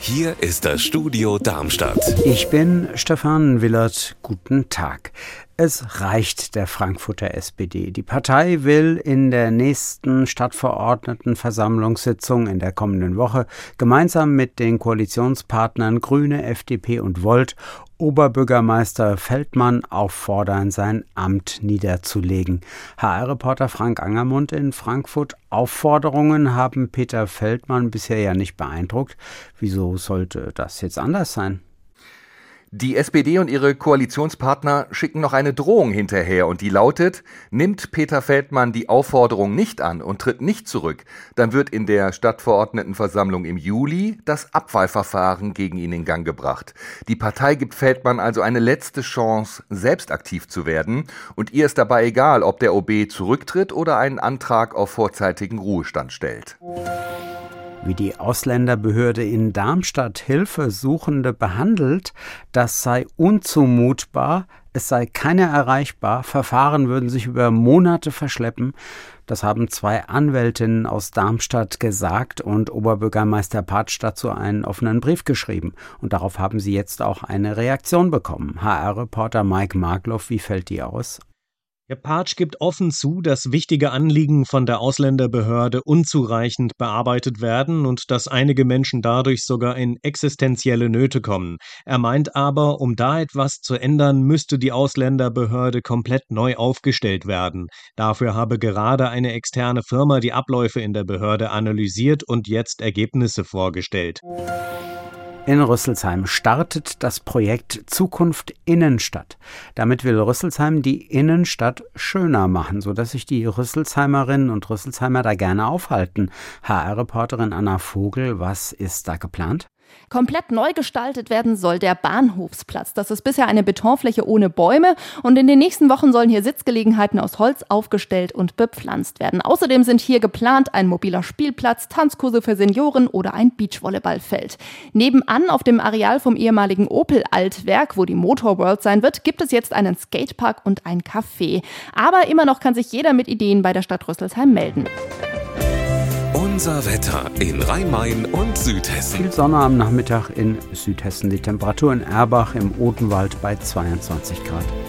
Hier ist das Studio Darmstadt. Ich bin Stefan Willert. Guten Tag. Es reicht der Frankfurter SPD. Die Partei will in der nächsten Stadtverordnetenversammlungssitzung in der kommenden Woche gemeinsam mit den Koalitionspartnern Grüne, FDP und Volt Oberbürgermeister Feldmann auffordern, sein Amt niederzulegen. HR-Reporter Frank Angermund in Frankfurt. Aufforderungen haben Peter Feldmann bisher ja nicht beeindruckt. Wieso sollte das jetzt anders sein? Die SPD und ihre Koalitionspartner schicken noch eine Drohung hinterher und die lautet: Nimmt Peter Feldmann die Aufforderung nicht an und tritt nicht zurück, dann wird in der Stadtverordnetenversammlung im Juli das Abwahlverfahren gegen ihn in Gang gebracht. Die Partei gibt Feldmann also eine letzte Chance, selbst aktiv zu werden, und ihr ist dabei egal, ob der OB zurücktritt oder einen Antrag auf vorzeitigen Ruhestand stellt. Wie die Ausländerbehörde in Darmstadt Hilfesuchende behandelt, das sei unzumutbar, es sei keiner erreichbar, Verfahren würden sich über Monate verschleppen. Das haben 2 Anwältinnen aus Darmstadt gesagt und Oberbürgermeister Patsch dazu einen offenen Brief geschrieben. Und darauf haben sie jetzt auch eine Reaktion bekommen. HR-Reporter Mike Markloff, wie fällt die aus? Der Patsch gibt offen zu, dass wichtige Anliegen von der Ausländerbehörde unzureichend bearbeitet werden und dass einige Menschen dadurch sogar in existenzielle Nöte kommen. Er meint aber, um da etwas zu ändern, müsste die Ausländerbehörde komplett neu aufgestellt werden. Dafür habe gerade eine externe Firma die Abläufe in der Behörde analysiert und jetzt Ergebnisse vorgestellt. In Rüsselsheim startet das Projekt Zukunft Innenstadt. Damit will Rüsselsheim die Innenstadt schöner machen, sodass sich die Rüsselsheimerinnen und Rüsselsheimer da gerne aufhalten. HR-Reporterin Anna Vogel, was ist da geplant? Komplett neu gestaltet werden soll der Bahnhofsplatz. Das ist bisher eine Betonfläche ohne Bäume und in den nächsten Wochen sollen hier Sitzgelegenheiten aus Holz aufgestellt und bepflanzt werden. Außerdem sind hier geplant ein mobiler Spielplatz, Tanzkurse für Senioren oder ein Beachvolleyballfeld. Nebenan auf dem Areal vom ehemaligen Opel-Altwerk, wo die Motor World sein wird, gibt es jetzt einen Skatepark und ein Café. Aber immer noch kann sich jeder mit Ideen bei der Stadt Rüsselsheim melden. Unser Wetter in Rhein-Main und Südhessen. Viel Sonne am Nachmittag in Südhessen. Die Temperatur in Erbach im Odenwald bei 22 Grad.